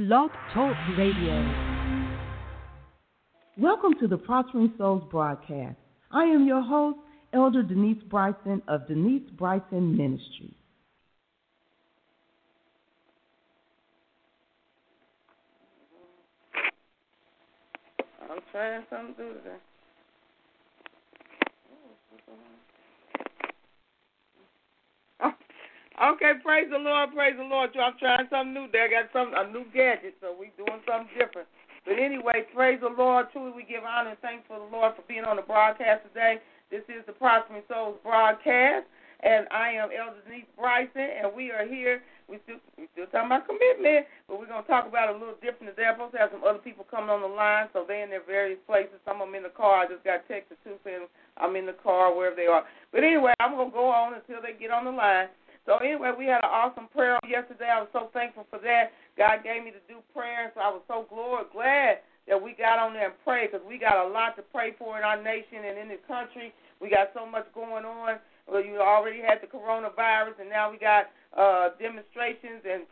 Blog Talk Radio. Welcome to the Prospering Souls broadcast. I am your host, Elder Denise Bryson of Denise Bryson Ministries. I'm trying something to do today. Okay, praise the Lord, praise the Lord. I'm trying something new there. I got a new gadget, so we doing something different. But anyway, praise the Lord. Truly, we give honor and thanks for the Lord for being on the broadcast today. This is the Prospering Souls broadcast, and I am Elder Denise Bryson, and we are here. We still talking about commitment, but we're going to talk about it a little different today. I'm supposed to have some other people coming on the line, so they're in their various places. Some of them in the car. I just got texted, too, saying I'm in the car, wherever they are. But anyway, I'm going to go on until they get on the line. So anyway, we had an awesome prayer yesterday. I was so thankful for that. God gave me to do prayer, so I was so glad that we got on there and prayed, because we got a lot to pray for in our nation and in this country. We got so much going on. Well, you already had the coronavirus, and now we got demonstrations and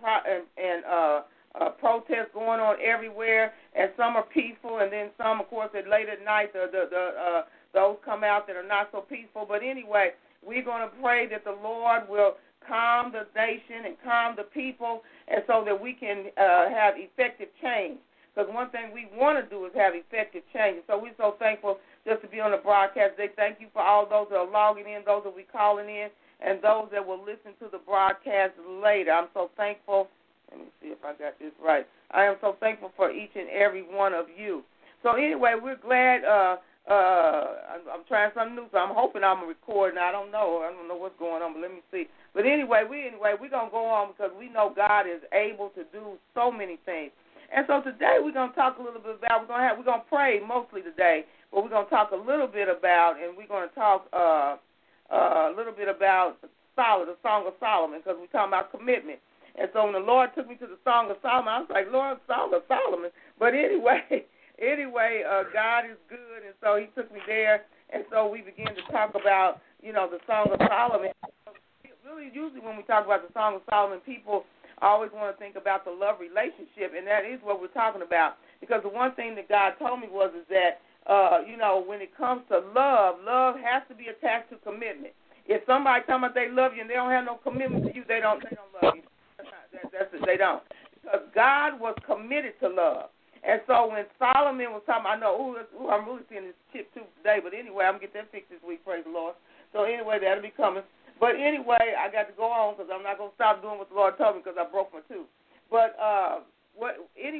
protests going on everywhere, and some are peaceful, and then some, of course, at late at night, those come out that are not so peaceful. But anyway, we're going to pray that the Lord will calm the nation and calm the people, and so that we can have effective change. Because one thing we want to do is have effective change. And so we're so thankful just to be on the broadcast today. Thank you for all those that are logging in, those that will be calling in, and those that will listen to the broadcast later. I'm so thankful. Let me see if I got this right. I am so thankful for each and every one of you. So anyway, we're glad. I'm trying something new, so I'm hoping I'm recording. I don't know what's going on, but let me see. But anyway, we're going to go on, because we know God is able to do so many things. And so today we're going to talk a little bit about, we're going to pray mostly today, but we're going to talk a little bit about, and we're going to talk a little bit about the Song of Solomon, because we're talking about commitment. And so when the Lord took me to the Song of Solomon, I was like, Lord, Song of Solomon. But anyway, God is good, and so he took me there, and so we began to talk about, the Song of Solomon. Really, usually when we talk about the Song of Solomon, people always want to think about the love relationship, and that is what we're talking about, because the one thing that God told me was that, when it comes to love has to be attached to commitment. If somebody talking about they love you and they don't have no commitment to you, they don't love you. They don't. Because God was committed to love. And so when Solomon was talking, I know, I'm really seeing this chip too today, but anyway, I'm going to get that fixed this week, praise the Lord. So anyway, that'll be coming. But anyway, I got to go on, because I'm not going to stop doing what the Lord told me, because I broke my tooth. But what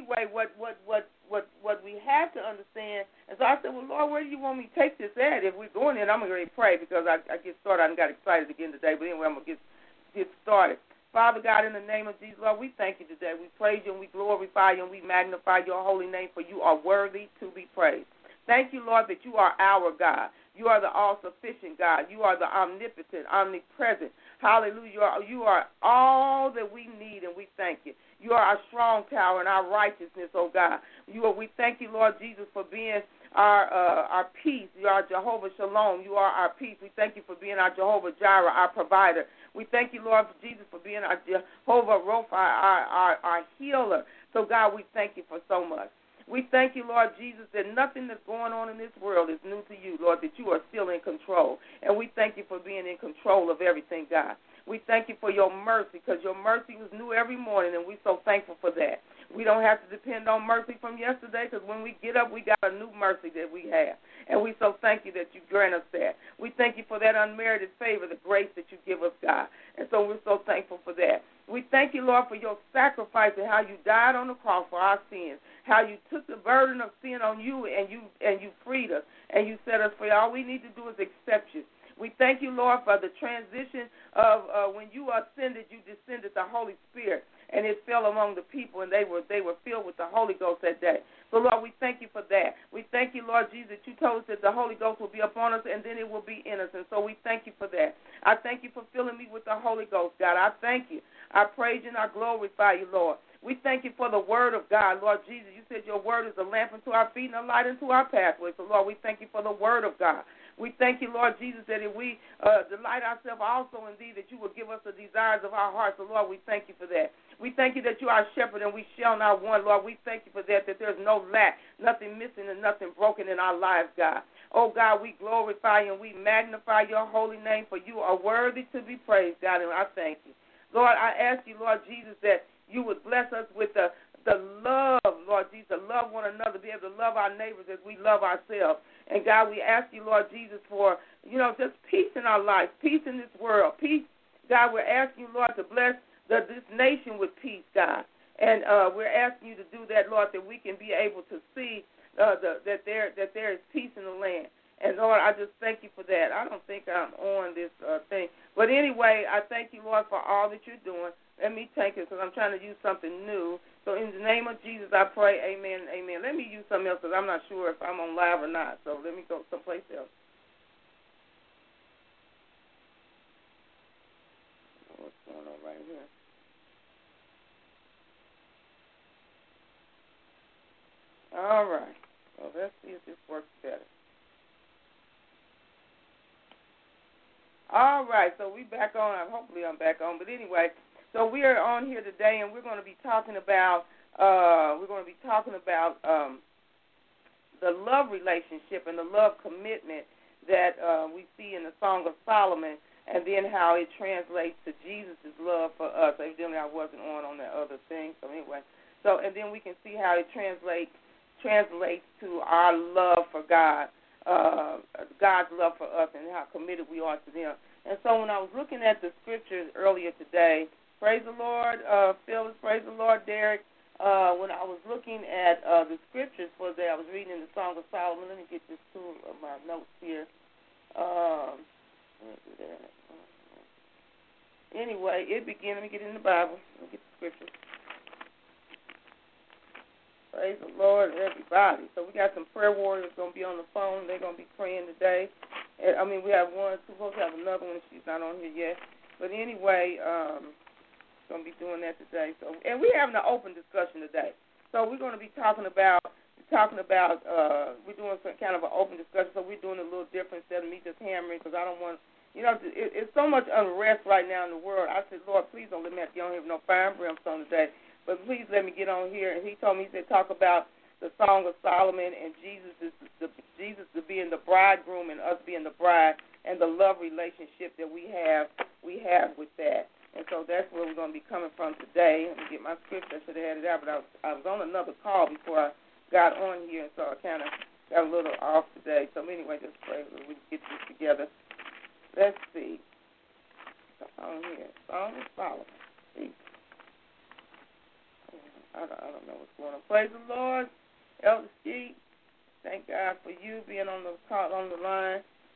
we have to understand, and so I said, well, Lord, where do you want me to take this at? If we're going in, I'm going to pray, because I get started. I got excited again today, but anyway, I'm going to get started. Father God, in the name of Jesus, Lord, we thank you today. We praise you and we glorify you and we magnify your holy name, for you are worthy to be praised. Thank you, Lord, that you are our God. You are the all-sufficient God. You are the omnipotent, omnipresent. Hallelujah. You are all that we need, and we thank you. You are our strong tower and our righteousness, oh God. We thank you, Lord Jesus, for being our peace. You are Jehovah Shalom. You are our peace. We thank you for being our Jehovah Jireh, our provider. We thank you, Lord Jesus, for being our Jehovah Rapha, our healer. So, God, we thank you for so much. We thank you, Lord Jesus, that nothing that's going on in this world is new to you, Lord, that you are still in control. And we thank you for being in control of everything, God. We thank you for your mercy, because your mercy was new every morning, and we're so thankful for that. We don't have to depend on mercy from yesterday, because when we get up, we got a new mercy that we have. And we so thank you that you grant us that. We thank you for that unmerited favor, the grace that you give us, God. And so we're so thankful for that. We thank you, Lord, for your sacrifice and how you died on the cross for our sins, how you took the burden of sin on you and you freed us, and you set us free. All we need to do is accept you. We thank you, Lord, for the transition of when you ascended, you descended the Holy Spirit, and it fell among the people, and they were filled with the Holy Ghost that day. So, Lord, we thank you for that. We thank you, Lord Jesus, that you told us that the Holy Ghost will be upon us, and then it will be in us. And so we thank you for that. I thank you for filling me with the Holy Ghost, God. I thank you. I praise you and I glorify you, Lord. We thank you for the word of God, Lord Jesus. You said your word is a lamp unto our feet and a light unto our pathway. So, Lord, we thank you for the word of God. We thank you, Lord Jesus, that if we delight ourselves also in thee, that you will give us the desires of our hearts. So, Lord, we thank you for that. We thank you that you are our shepherd and we shall not want, Lord. We thank you for that there's no lack, nothing missing and nothing broken in our lives, God. Oh, God, we glorify you and we magnify your holy name, for you are worthy to be praised, God, and I thank you. Lord, I ask you, Lord Jesus, that you would bless us with the love, Lord Jesus, to love one another, be able to love our neighbors as we love ourselves. And, God, we ask you, Lord Jesus, for, just peace in our life, peace in this world, peace. God, we're asking you, Lord, to bless this nation with peace, God. And we're asking you to do that, Lord, that we can be able to see that there is peace in the land. And, Lord, I just thank you for that. I don't think I'm on this thing. But anyway, I thank you, Lord, for all that you're doing. Let me take it because I'm trying to use something new. So in the name of Jesus, I pray, amen, amen. Let me use something else because I'm not sure if I'm on live or not. So let me go someplace else. What's going on right here? All right. Well, let's see if this works better. All right. So we back on. Hopefully I'm back on. But anyway, so we are on here today, and we're going to be talking about the love relationship and the love commitment that we see in the Song of Solomon, and then how it translates to Jesus' love for us. Evidently, I wasn't on that other thing. So anyway, and then we can see how it translates to our love for God, God's love for us, and how committed we are to them. And so when I was looking at the scriptures earlier today, praise the Lord, Phyllis, praise the Lord, Derek. When I was looking at the scriptures for that, I was reading in the Song of Solomon. Let me get this to my notes here. Anyway, let me get in the Bible. Let me get the scriptures. Praise the Lord, everybody. So we got some prayer warriors going to be on the phone. They're going to be praying today. We have one, supposed to have another one. She's not on here yet. But anyway, going to be doing that today. So, and we're having an open discussion today. So we're going to be talking about we're doing some kind of an open discussion. So we're doing it a little different instead of me just hammering, because I don't want, it's so much unrest right now in the world. I said, Lord, please don't let me have to get on here with no fire and brimstone today. But please let me get on here. And he told me, he said, talk about the Song of Solomon and Jesus being the bridegroom and us being the bride, and the love relationship that we have with that. And so that's where we're going to be coming from today. Let me get my scripture. I should have had it out, but I was on another call before I got on here, and so I kind of got a little off today. So anyway, just pray that we can get this together. Let's see. On here, Song of Solomon. See. I don't know what's going on. Praise the Lord, Elder Skeet. Thank God for you being on the line.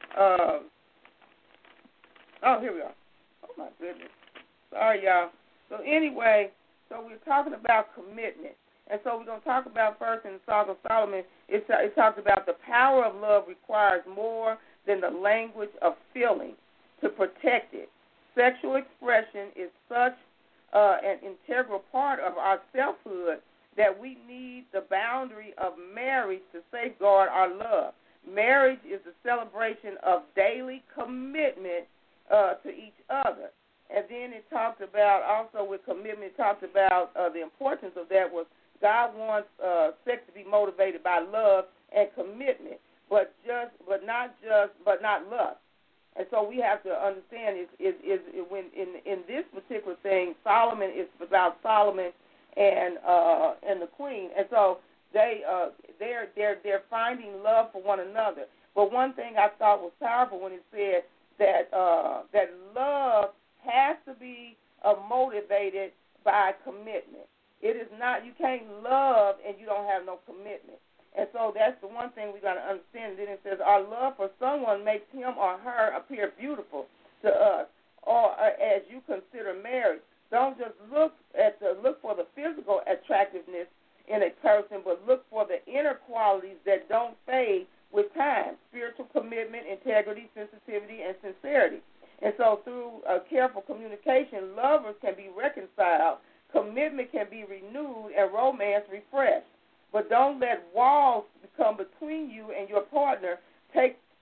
Here we are. Oh my goodness. Sorry, y'all. So anyway, we're talking about commitment, and so we're going to talk about first in the Song of Solomon. It talks about the power of love requires more than the language of feeling to protect it. Sexual expression is such an integral part of our selfhood that we need the boundary of marriage to safeguard our love. Marriage is the celebration of daily commitment to each other. And then it talks about, also with commitment, it talks about the importance of that was God wants sex to be motivated by love and commitment, but not lust. And so we have to understand is when in this particular thing, Solomon is about Solomon and the queen, and so they're finding love for one another. But one thing I thought was powerful when it said that love has to be motivated by commitment. It is not, you can't love and you don't have no commitment. And so that's the one thing we got to understand. And then it says, our love for someone makes him or her appear beautiful to us, or as you consider marriage. Don't just look for the physical attractiveness in a person, but look for the inner qualities that don't fade with time: spiritual commitment, integrity, sensitivity, and sincerity. And so through careful communication, lovers can be reconciled, commitment can be renewed, and romance refreshed. But don't let walls become between you and your partner. Take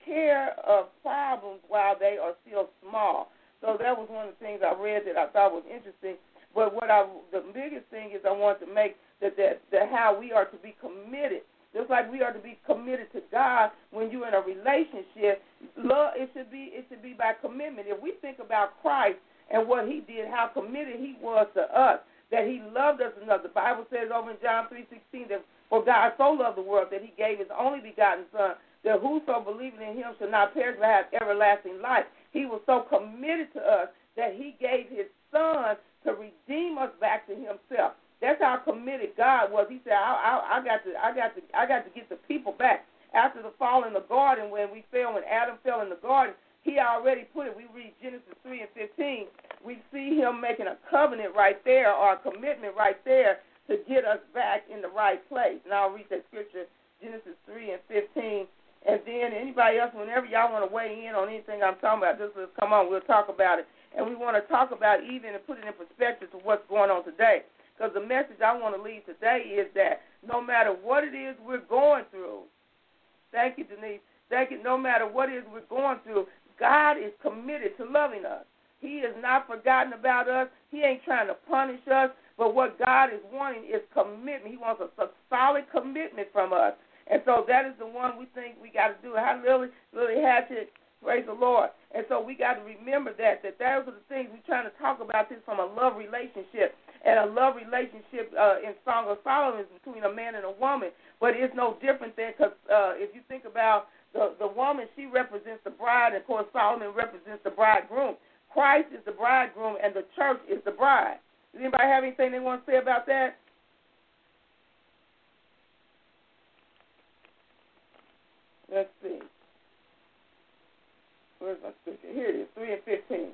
care of problems while they are still small. So that was one of the things I read that I thought was interesting. But the biggest thing is I want to make that how we are to be committed. Just like we are to be committed to God when you're in a relationship, love it should be by commitment. If we think about Christ and what he did, how committed he was to us, that he loved us enough. The Bible says over in John 3:16 that for God so loved the world that he gave his only begotten Son, that whoso believeth in him shall not perish but have everlasting life. He was so committed to us that he gave his Son to redeem us back to himself. That's how committed God was. He said, I got to get the people back. After the fall in the garden, when Adam fell in the garden, he already put it. We read Genesis 3:15. We see him making a covenant right there, or a commitment right there, to get us back in the right place. And I'll read that scripture, Genesis 3:15. And then anybody else, whenever y'all want to weigh in on anything I'm talking about, just let's come on, we'll talk about it. And we want to talk about even and put it in perspective to what's going on today. Because the message I want to leave today is that no matter what it is we're going through, thank you, Denise, no matter what it is we're going through, God is committed to loving us. He has not forgotten about us. He ain't trying to punish us. But what God is wanting is commitment. He wants a solid commitment from us. And so that is the one we think we got to do. How Lily Hatchett, praise the Lord. And so we got to remember that those are the things we're trying to talk about this from a love relationship. And a love relationship in Song of Solomon is between a man and a woman. But it's no different than, because if you think about the woman, she represents the bride, and, of course, Solomon represents the bridegroom. Christ is the bridegroom, and the church is the bride. Does anybody have anything they want to say about that? Let's see. Where's my scripture? Here it is, 3:15.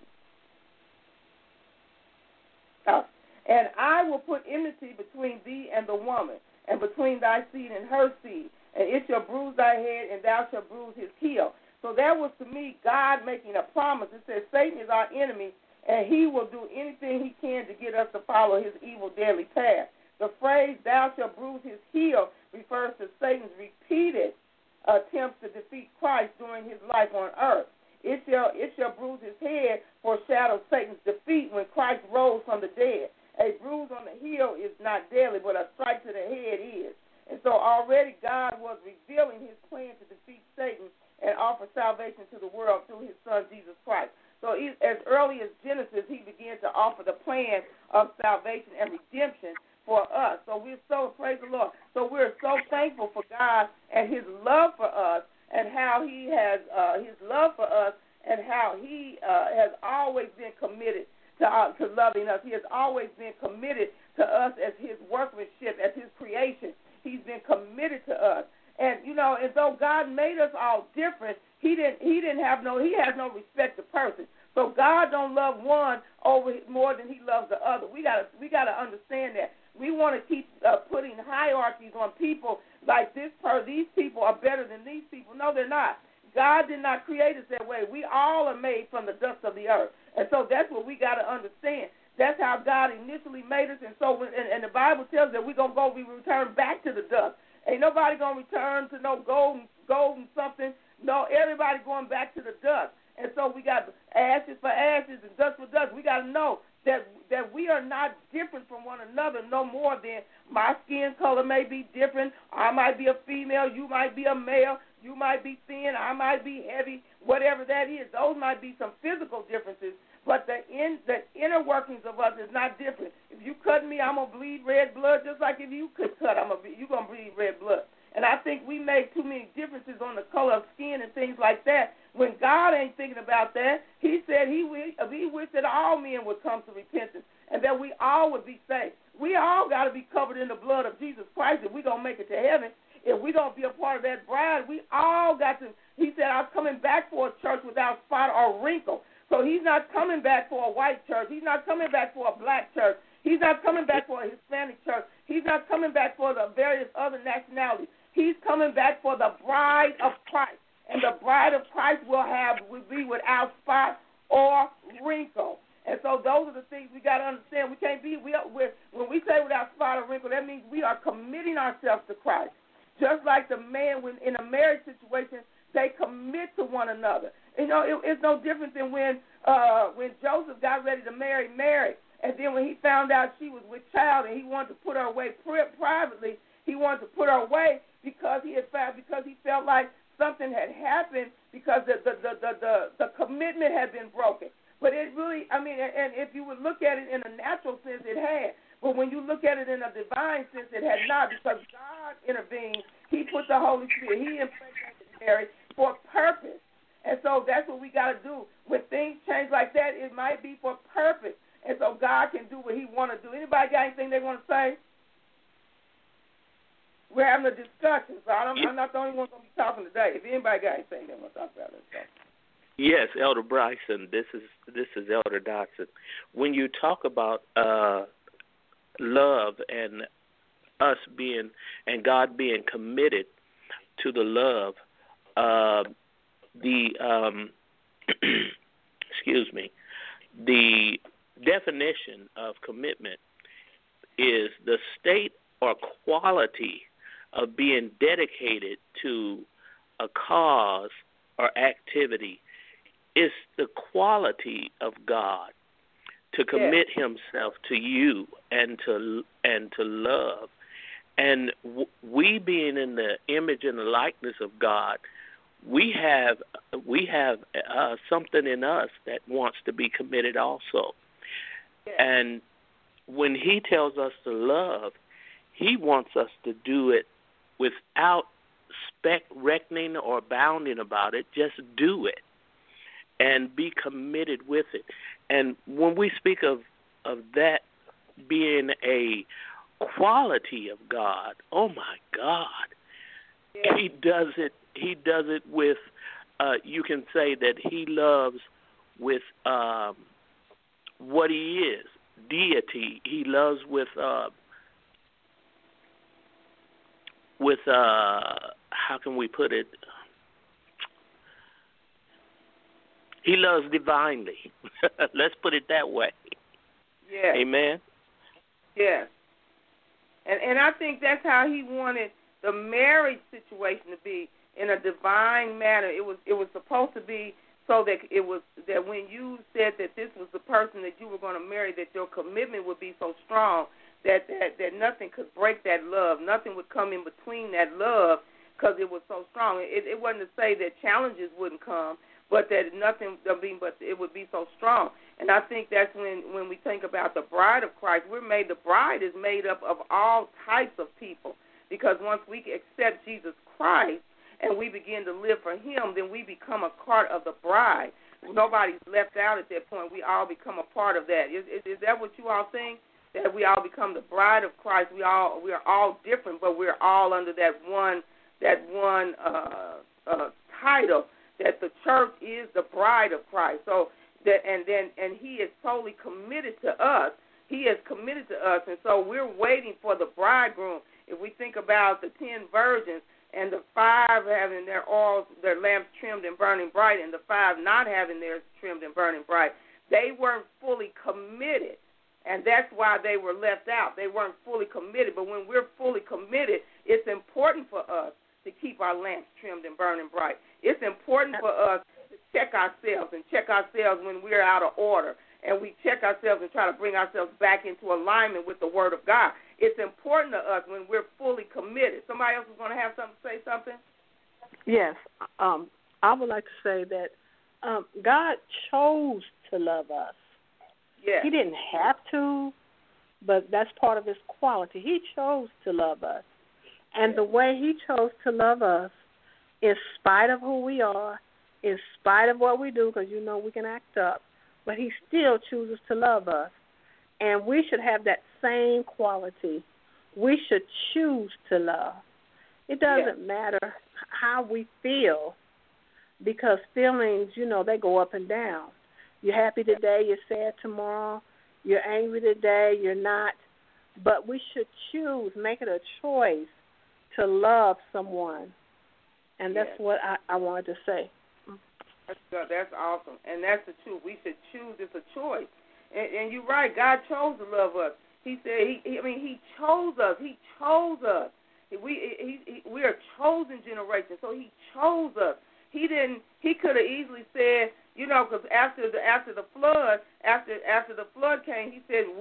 Oh. And I will put enmity between thee and the woman, and between thy seed and her seed, and it shall bruise thy head, and thou shalt bruise his heel. So that was, to me, God making a promise. It says Satan is our enemy, and he will do anything he can to get us to follow his evil, deadly path. The phrase, thou shalt bruise his heel, refers to Satan's repeated attempts to defeat Christ during his life on earth. It shall bruise his head, foreshadows Satan's defeat when Christ rose from the dead. A bruise on the heel is not deadly, but a strike to the head is. And so already God was revealing his plan to defeat Satan and offer salvation to the world through his Son, Jesus Christ. So as early as Genesis, he began to offer the plan of salvation and redemption for us. So we're so, praise the Lord, so we're so thankful for God and his love for us, and how he has his love for us, and how he has always been committed to loving us. He has always been committed to us as his workmanship, as his creation. He's been committed to us. And, and though God made us all different, he has no respect to person. So God don't love one over more than he loves the other. We gotta understand that. We want to keep putting hierarchies on people like these people are better than these people. No, they're not. God did not create us that way. We all are made from the dust of the earth. And so that's what we got to understand. That's how God initially made us. And so and the Bible tells us that we're going to we return back to the dust. Ain't nobody going to return to no gold and something. No, everybody going back to the dust. And so we got ashes for ashes and dust for dust. We got to know that we are not different from one another no more than my skin color may be different. I might be a female. You might be a male. You might be thin. I might be heavy. Whatever that is, those might be some physical differences. But the inner workings of us is not different. If you cut me, I'm going to bleed red blood, just like if you could cut, you're going to bleed red blood. And I think we make too many differences on the color of skin and things like that, when God ain't thinking about that. He said he wished that all men would come to repentance and that we all would be saved. We all got to be covered in the blood of Jesus Christ if we're going to make it to heaven. If we're going to be a part of that bride, we all got to. He said, I'm coming back for a church without spot or wrinkle. So he's not coming back for a white church. He's not coming back for a black church. He's not coming back for a Hispanic church. He's not coming back for the various other nationalities. He's coming back for the bride of Christ. And the bride of Christ will be without spot or wrinkle. And so those are the things we got to understand. We can't be, when we say without spot or wrinkle, that means we are committing ourselves to Christ. Just like the man, when in a marriage situation, they commit to one another. You know, it's no different than when Joseph got ready to marry Mary, and then when he found out she was with child and he wanted to put her away privately, he wanted to put her away because he felt like something had happened because the commitment had been broken. But it really, I mean, and if you would look at it in a natural sense, it had. But when you look at it in a divine sense, it had not, because God intervened. He put the Holy Spirit. He impregnated Mary for a purpose. And so that's what we got to do. When things change like that, it might be for purpose. And so God can do what he want to do. Anybody got anything they want to say? We're having a discussion, so I'm not the only one going to be talking today. If anybody got anything they want to talk about, let's go. Yes, Elder Bryson, this is Elder Dotson. When you talk about love and us being and God being committed to the love, excuse me, the definition of commitment is the state or quality of being dedicated to a cause or activity. It's the quality of God to commit himself to you and to love. And we being in the image and the likeness of God, we have something in us that wants to be committed also. And when he tells us to love, he wants us to do it without reckoning or bounding about it. Just do it and be committed with it. And when we speak of that being a quality of God, oh my God, he does it with, you can say that he loves with what he is, deity. He loves with how can we put it? He loves divinely. Let's put it that way. Yeah. Amen. Yes. And I think that's how he wanted the marriage situation to be, in a divine manner. It was supposed to be so that when you said that this was the person that you were going to marry, that your commitment would be so strong that nothing could break that love. Nothing would come in between that love because it was so strong. It wasn't to say that challenges wouldn't come, but that but it would be so strong. And I think that's when we think about the bride of Christ, the bride is made up of all types of people, because once we accept Jesus Christ and we begin to live for him, then we become a part of the bride. Nobody's left out at that point. We all become a part of that. Is that what you all think? That we all become the bride of Christ. We are all different, but we're all under that one title, that the church is the bride of Christ. So that and he is totally committed to us. He is committed to us, and so we're waiting for the bridegroom. If we think about the 10 virgins and the 5 having their lamps trimmed and burning bright, and the 5 not having theirs trimmed and burning bright, they weren't fully committed, and that's why they were left out. They weren't fully committed. But when we're fully committed, it's important for us to keep our lamps trimmed and burning bright. It's important for us to check ourselves when we're out of order, and we check ourselves and try to bring ourselves back into alignment with the Word of God. It's important to us when we're fully committed. Somebody else is going to have something to say something? Yes. I would like to say that God chose to love us. Yes. He didn't have to, but that's part of his quality. He chose to love us. And the way he chose to love us, in spite of who we are, in spite of what we do, because you know we can act up, but he still chooses to love us. And we should have that same quality. We should choose to love. It doesn't matter how we feel, because feelings, they go up and down. You're happy today, you're sad tomorrow, you're angry today, you're not. But we should choose, make it a choice to love someone. And that's what I wanted to say. That's awesome. And that's the truth. We should choose. It's a choice. And you're right. God chose to love us. He said, he chose us. He chose us. We are a chosen generation. So he chose us. he could have easily said, you know, because after the flood came, he said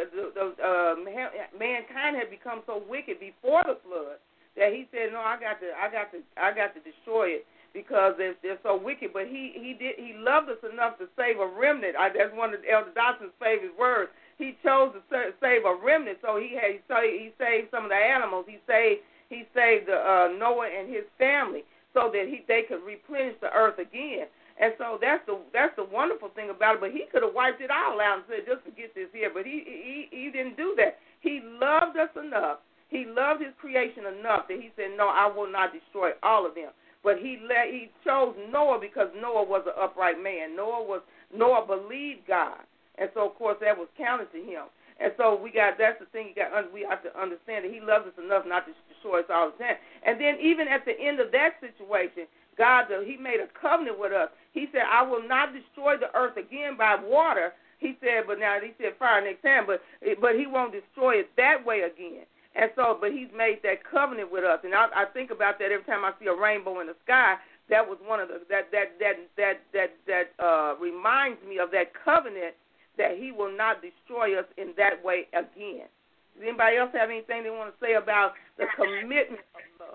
mankind had become so wicked before the flood that he said, no, I got to destroy it because they're so wicked. But he loved us enough to save a remnant. That's one of Elder Dotson's favorite words. He chose to save a remnant, so he saved some of the animals. He saved Noah and his family, so that they could replenish the earth again. And so that's the wonderful thing about it. But he could have wiped it all out and said, just forget this here. But he didn't do that. He loved us enough. He loved his creation enough that he said, no, I will not destroy all of them. But he chose Noah because Noah was an upright man. Noah believed God. And so, of course, that was counted to him. And so that's the thing we have to understand, that he loves us enough not to destroy us all the time. And then even at the end of that situation, God, he made a covenant with us. He said, I will not destroy the earth again by water. He said fire next time, but he won't destroy it that way again. And so, but he's made that covenant with us. And I think about that every time I see a rainbow in the sky. That was one of that reminds me of that covenant, that he will not destroy us in that way again. Does anybody else have anything they want to say about the commitment of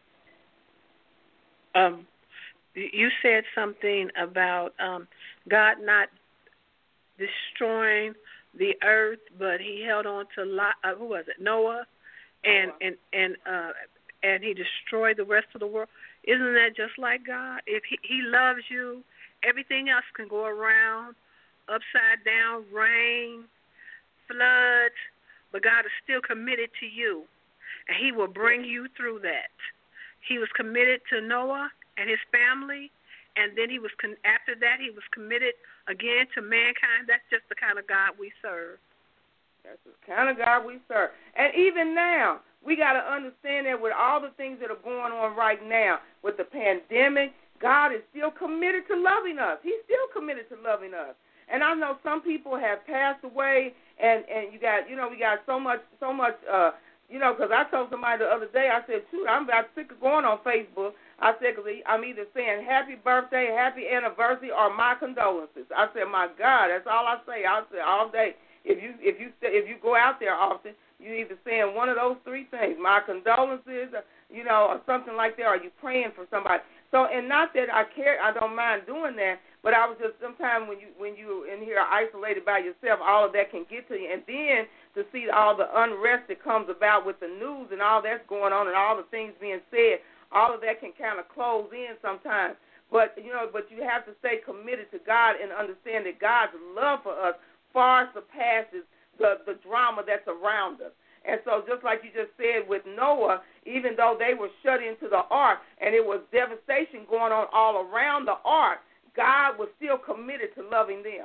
love? You said something about God not destroying the earth, but he held on to who was it? Noah, and he destroyed the rest of the world. Isn't that just like God? If he loves you, everything else can go around. Upside down, rain, floods, but God is still committed to you, and he will bring you through that. He was committed to Noah and his family, and then after that he was committed again to mankind. That's just the kind of God we serve. That's the kind of God we serve. And even now, we got to understand that with all the things that are going on right now, with the pandemic, God is still committed to loving us. He's still committed to loving us. And I know some people have passed away, and we got so much, because I told somebody the other day, I said, shoot, I'm about sick of going on Facebook. I said, because I'm either saying happy birthday, happy anniversary, or my condolences. I said, my God, that's all I say. I say all day. If you go out there often, you either saying one of those three things, my condolences, or something like that, or you praying for somebody. So, and not that I don't mind doing that, but I was just, sometimes when you in here isolated by yourself, all of that can get to you. And then to see all the unrest that comes about with the news and all that's going on and all the things being said, all of that can kind of close in sometimes. But you have to stay committed to God and understand that God's love for us far surpasses the drama that's around us. And so just like you just said with Noah, even though they were shut into the ark and it was devastation going on all around the ark, God was still committed to loving them.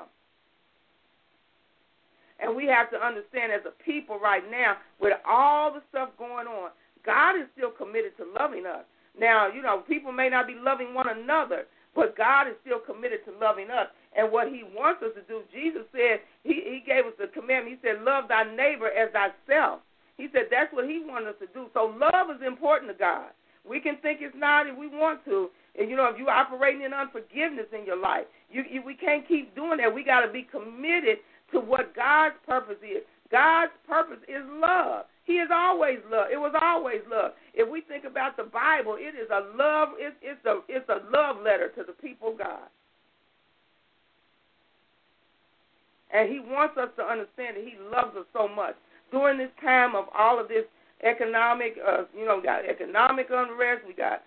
And we have to understand as a people right now, with all the stuff going on, God is still committed to loving us. Now, people may not be loving one another, but God is still committed to loving us. And what he wants us to do, Jesus said, he gave us the commandment. He said, love thy neighbor as thyself. He said that's what he wanted us to do. So love is important to God. We can think it's not if we want to. And, if you're operating in unforgiveness in your life, we can't keep doing that. We got to be committed to what God's purpose is. God's purpose is love. He is always love. It was always love. If we think about the Bible, it is a love. It's a love letter to the people of God. And he wants us to understand that he loves us so much. During this time of all of this economic, we got economic unrest. We got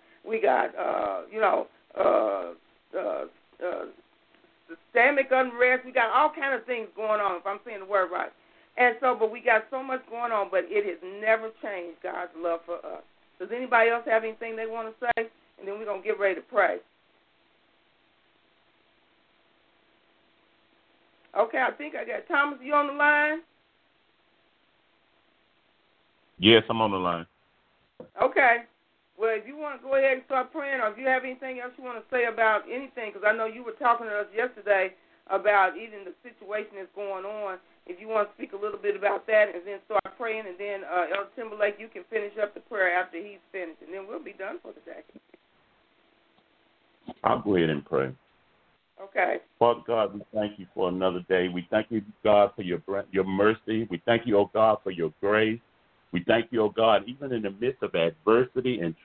systemic unrest. We got all kind of things going on, if I'm saying the word right. And so, but we got so much going on, but it has never changed God's love for us. Does anybody else have anything they want to say? And then we're going to get ready to pray. Okay, I think I got Thomas. You on the line? Yes, I'm on the line. Okay. Well, if you want to go ahead and start praying, or if you have anything else you want to say about anything, because I know you were talking to us yesterday about even the situation that's going on. If you want to speak a little bit about that and then start praying, and then Elder Timberlake, you can finish up the prayer after he's finished, and then we'll be done for the day. I'll go ahead and pray. Okay. Father God, we thank you for another day. We thank you, God, for your mercy. We thank you, oh God, for your grace. We thank you, oh God, even in the midst of adversity and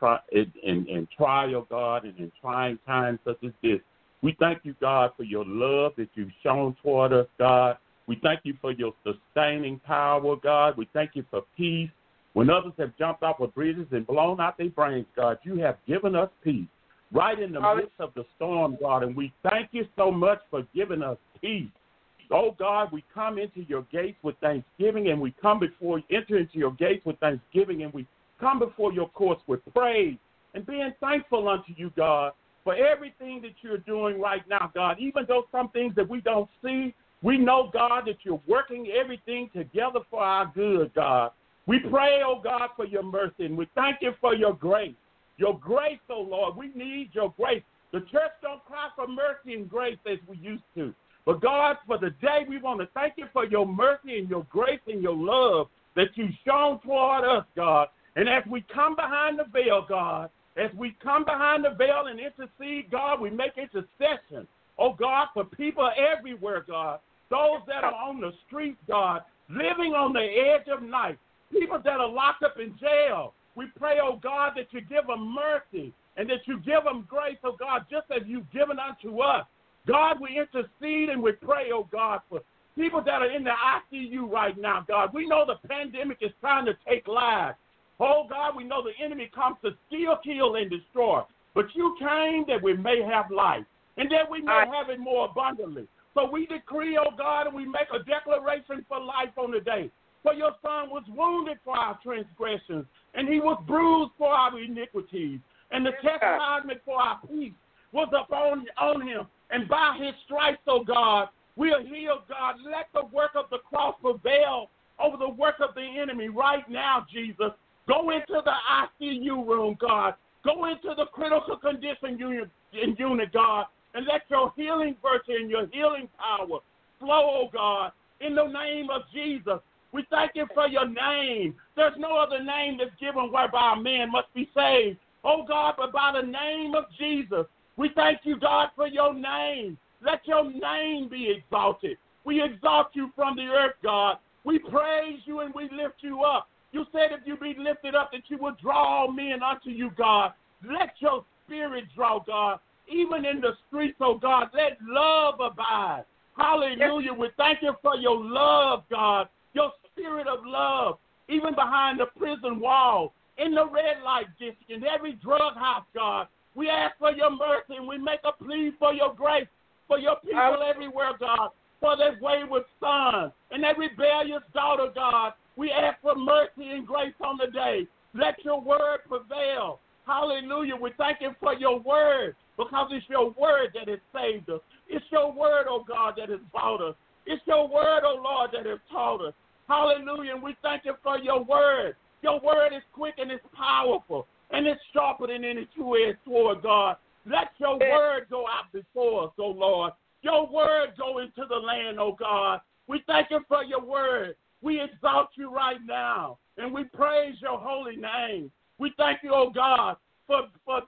trial, God, and in trying times such as this. We thank you, God, for your love that you've shown toward us, God. We thank you for your sustaining power, God. We thank you for peace. When others have jumped off of bridges and blown out their brains, God, you have given us peace right in the midst of the storm, God, and we thank you so much for giving us peace. Oh, God, we come into your gates with thanksgiving, and we enter into your gates with thanksgiving, and we come before your courts with praise and being thankful unto you, God, for everything that you're doing right now, God. Even though some things that we don't see, we know, God, that you're working everything together for our good, God. We pray, oh, God, for your mercy, and we thank you for your grace. Your grace, oh, Lord, we need your grace. The church don't cry for mercy and grace as we used to. But, God, for the day, we want to thank you for your mercy and your grace and your love that you've shown toward us, God. And as we come behind the veil, God, as we come behind the veil and intercede, God, we make intercession, oh, God, for people everywhere, God, those that are on the street, God, living on the edge of night, people that are locked up in jail. We pray, oh, God, that you give them mercy and that you give them grace, oh, God, just as you've given unto us. God, we intercede and we pray, oh, God, for people that are in the ICU right now, God. We know the pandemic is trying to take lives. Oh, God, we know the enemy comes to steal, kill, and destroy. But you came that we may have life and that we may have it more abundantly. So we decree, oh, God, and we make a declaration for life on the day. For your son was wounded for our transgressions, and he was bruised for our iniquities. And the chastisement for our peace was upon him. And by his stripes, oh God, we are healed, God. Let the work of the cross prevail over the work of the enemy right now, Jesus. Go into the ICU room, God. Go into the critical condition unit, God, and let your healing virtue and your healing power flow, oh God, in the name of Jesus. We thank you for your name. There's no other name that's given whereby a man must be saved, oh God, but by the name of Jesus. We thank you, God, for your name. Let your name be exalted. We exalt you from the earth, God. We praise you and we lift you up. You said if you be lifted up that you would draw men unto you, God. Let your spirit draw, God. Even in the streets, oh God, let love abide. Hallelujah. We thank you for your love, God, your spirit of love, even behind the prison wall, in the red light district, in every drug house, God. We ask for your mercy and we make a plea for your grace, for your people everywhere, God, for their wayward son and their rebellious daughter, God. We ask for mercy and grace on the day. Let your word prevail. Hallelujah. We thank you for your word because it's your word that has saved us. It's your word, oh God, that has bought us. It's your word, oh Lord, that has taught us. Hallelujah. And we thank you for your word. Your word is quick and it's powerful. And it's sharper than any two-edged sword, God. Let your word go out before us, oh Lord. Your word go into the land, oh God. We thank you for your word. We exalt you right now, and we praise your holy name. We thank you, oh God, for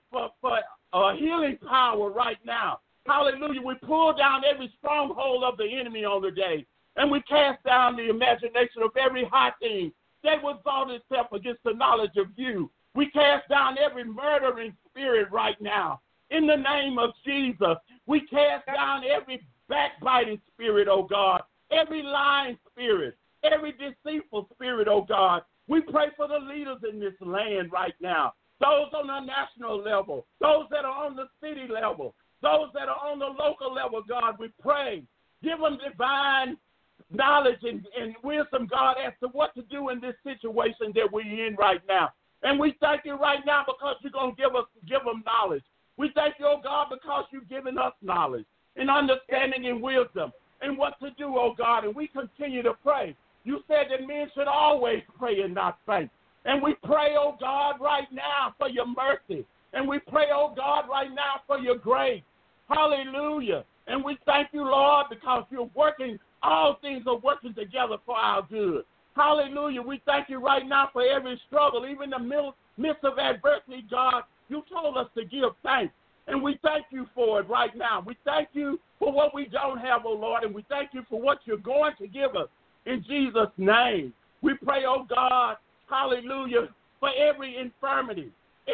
healing power right now. Hallelujah. We pull down every stronghold of the enemy on the day, and we cast down the imagination of every high thing that will exalt itself against the knowledge of you. We cast down every murdering spirit right now. In the name of Jesus, we cast down every backbiting spirit, oh God, every lying spirit, every deceitful spirit, oh God. We pray for the leaders in this land right now, those on the national level, those that are on the city level, those that are on the local level, God. We pray. Give them divine knowledge and wisdom, God, as to what to do in this situation that we're in right now. And we thank you right now because you're going to give them knowledge. We thank you, oh God, because you've given us knowledge and understanding and wisdom and what to do, oh God. And we continue to pray. You said that men should always pray and not faint. And we pray, oh God, right now for your mercy. And we pray, oh God, right now for your grace. Hallelujah. And we thank you, Lord, because you're working. All things are working together for our good. Hallelujah. We thank you right now for every struggle, even in the midst of adversity, God. You told us to give thanks. And we thank you for it right now. We thank you for what we don't have, oh Lord, and we thank you for what you're going to give us in Jesus' name. We pray, oh God, hallelujah, for every infirmity,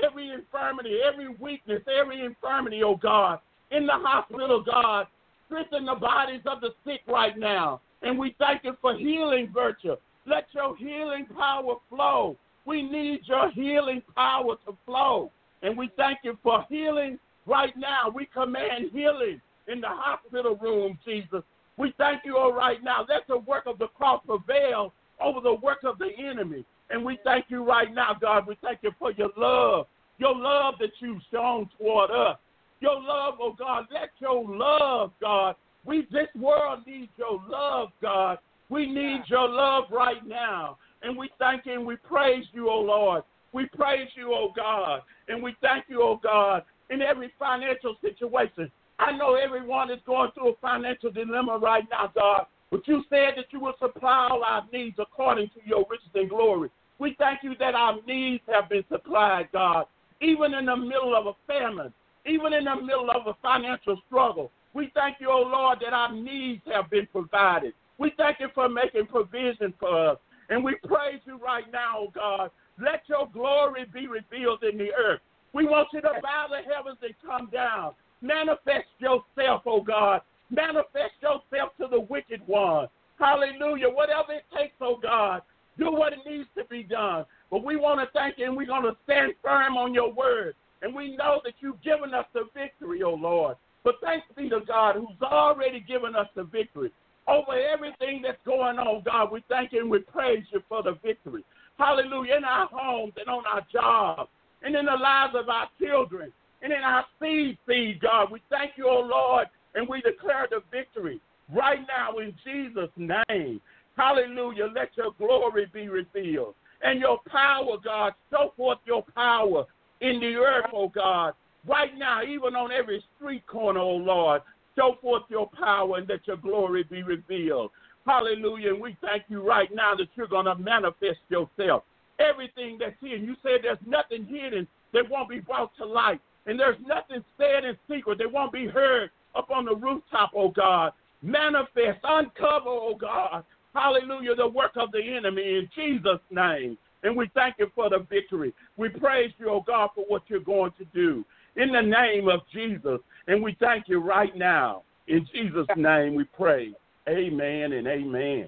every weakness, every infirmity, oh God, in the hospital, God. Strengthen the bodies of the sick right now. And we thank you for healing virtue. Let your healing power flow. We need your healing power to flow. And we thank you for healing right now. We command healing in the hospital room, Jesus. We thank you, oh, right now. Let the work of the cross prevail over the work of the enemy. And we thank you right now, God. We thank you for your love that you've shown toward us. Your love, oh, God. Let your love, God. This world needs your love, God. We need your love right now. And we thank you and we praise you, oh, Lord. We praise you, oh, God. And we thank you, oh, God, in every financial situation. I know everyone is going through a financial dilemma right now, God. But you said that you will supply all our needs according to your riches and glory. We thank you that our needs have been supplied, God, even in the middle of a famine, even in the middle of a financial struggle. We thank you, oh Lord, that our needs have been provided. We thank you for making provision for us. And we praise you right now, oh God. Let your glory be revealed in the earth. We want you to bow the heavens and come down. Manifest yourself, oh God. Manifest yourself to the wicked one. Hallelujah. Whatever it takes, oh God, do what it needs to be done. But we want to thank you, and we're going to stand firm on your word. And we know that you've given us the victory, oh Lord. But thanks be to God who's already given us the victory. Over everything that's going on, God, we thank you and we praise you for the victory. Hallelujah. In our homes and on our jobs and in the lives of our children and in our seed, God. We thank you, oh Lord, and we declare the victory right now in Jesus' name. Hallelujah. Let your glory be revealed. And your power, God, show forth your power in the earth, oh God. Right now, even on every street corner, oh Lord, show forth your power and let your glory be revealed. Hallelujah. And we thank you right now that you're going to manifest yourself. Everything that's hidden. You said there's nothing hidden that won't be brought to light. And there's nothing said in secret that won't be heard up on the rooftop, oh God. Manifest, uncover, oh God. Hallelujah, the work of the enemy in Jesus' name. And we thank you for the victory. We praise you, oh God, for what you're going to do. In the name of Jesus. And we thank you right now. In Jesus' name we pray. Amen and amen.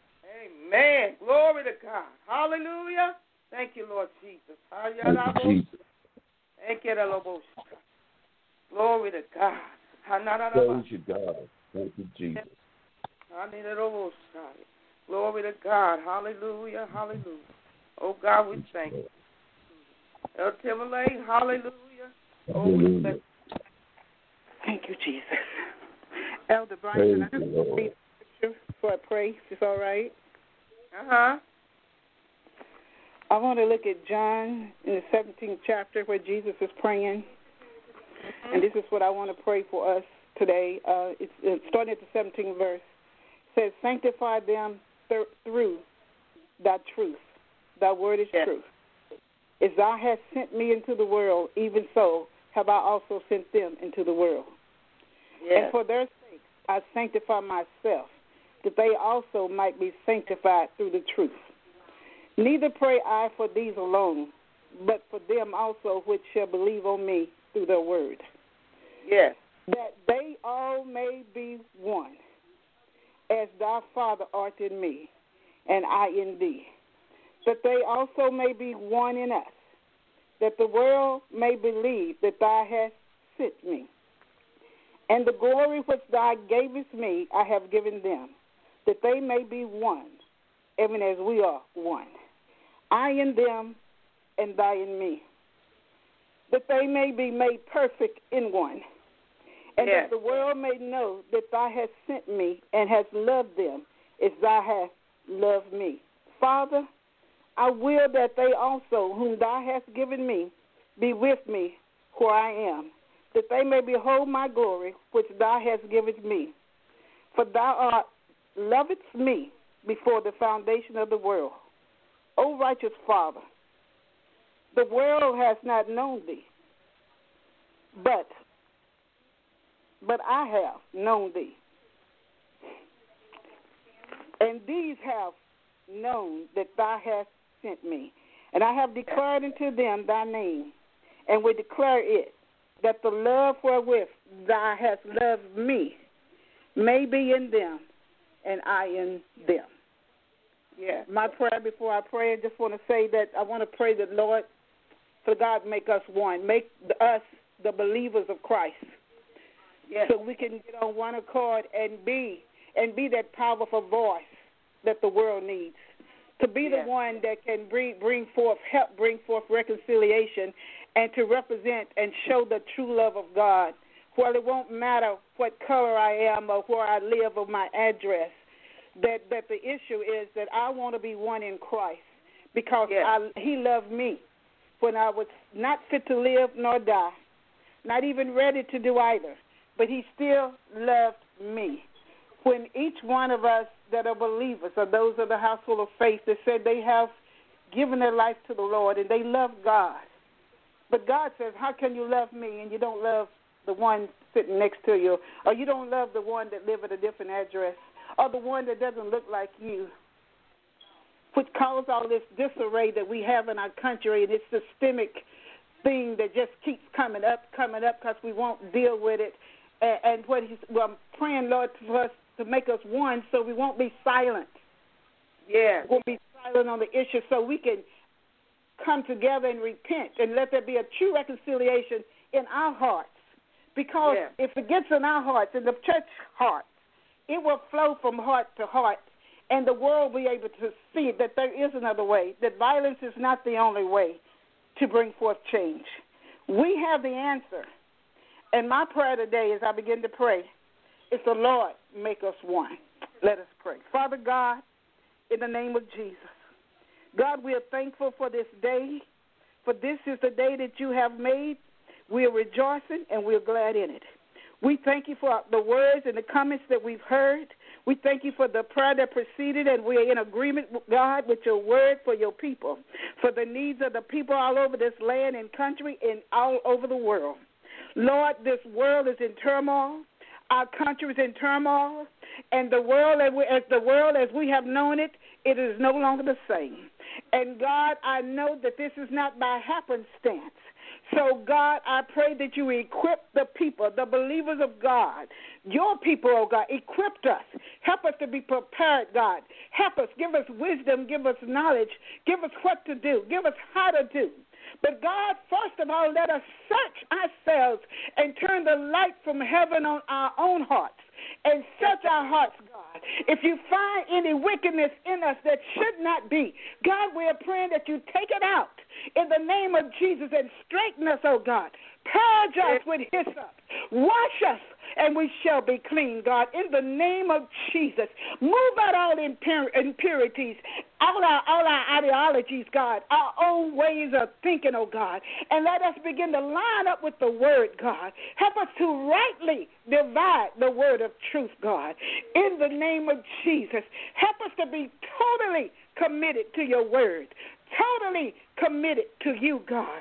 Amen. Glory to God. Hallelujah. Thank you, Lord Jesus. Thank you, Jesus. Thank you, Lord. Glory to God. Praise you, God. Thank you, Jesus. Glory to God. Hallelujah. Hallelujah. Oh, God, we thank you. El Timberlake, hallelujah. Oh, we thank you. Thank you, Jesus. Elder Bryson, I just want to read the scripture before I pray, if it's all right. Uh-huh. I want to look at John in the 17th chapter where Jesus is praying. Mm-hmm. And this is what I want to pray for us today. It's starting at the 17th verse. It says, sanctify them through thy truth. Thy word is truth. As thou hast sent me into the world, even so have I also sent them into the world. Yes. And for their sake I sanctify myself, that they also might be sanctified through the truth. Neither pray I for these alone, but for them also which shall believe on me through their word. Yes. That they all may be one, as thy Father art in me, and I in thee. That they also may be one in us, that the world may believe that thou hast sent me. And the glory which thou gavest me I have given them, that they may be one, even as we are one. I in them, and thou in me. That they may be made perfect in one, and that the world may know that thou hast sent me and hast loved them as thou hast loved me. Father, I will that they also, whom thou hast given me, be with me where I am, that they may behold my glory, which thou hast given me. For thou lovedst me before the foundation of the world. O righteous Father, the world has not known thee, but but I have known thee. And these have known that thou hast sent me. And I have declared unto them thy name, and will declare it, that the love wherewith thou hast loved me may be in them, and I in them. Yeah. My prayer before I pray, I just want to say that I want to pray that, Lord, for God, make us one. Make us the believers of Christ. Yes. So we can get on one accord and be that powerful voice that the world needs. To be the one that can help bring forth reconciliation, and to represent and show the true love of God. Well, it won't matter what color I am or where I live or my address. That the issue is that I want to be one in Christ, because He loved me when I was not fit to live nor die, not even ready to do either, but He still loved me. When each one of us that are believers, or those of the household of faith, that said they have given their life to the Lord and they love God, but God says, how can you love me and you don't love the one sitting next to you, or you don't love the one that lives at a different address, or the one that doesn't look like you, which caused all this disarray that we have in our country, and this systemic thing that just keeps coming up because we won't deal with it. And I'm praying, Lord, for us to make us one so we won't be silent. Yeah. We'll be silent on the issue so we can come together and repent and let there be a true reconciliation in our hearts. Because if it gets in our hearts, in the church hearts, it will flow from heart to heart, and the world will be able to see that there is another way, that violence is not the only way to bring forth change. We have the answer. And my prayer today, as I begin to pray, is the Lord make us one. Let us pray. Father God, in the name of Jesus, God, we are thankful for this day, for this is the day that you have made. We are rejoicing and we are glad in it. We thank you for the words and the comments that we've heard. We thank you for the prayer that preceded, and we are in agreement, God, with your word for your people, for the needs of the people all over this land and country and all over the world. Lord, this world is in turmoil. Our country is in turmoil, and the world, as we have known it, it is no longer the same. And God, I know that this is not by happenstance. So, God, I pray that you equip the people, the believers of God, your people, oh God, equip us. Help us to be prepared, God. Help us. Give us wisdom. Give us knowledge. Give us what to do. Give us how to do. But, God, first of all, let us search ourselves and turn the light from heaven on our own hearts and search our hearts, God. If you find any wickedness in us that should not be, God, we are praying that you take it out in the name of Jesus and straighten us, oh God. Purge us with hyssop. Wash us, and we shall be clean, God, in the name of Jesus. Move out all impurities, all our ideologies, God, our own ways of thinking, oh God, and let us begin to line up with the word, God. Help us to rightly divide the word of truth, God, in the name of Jesus. Help us to be totally committed to your word, totally committed to you, God.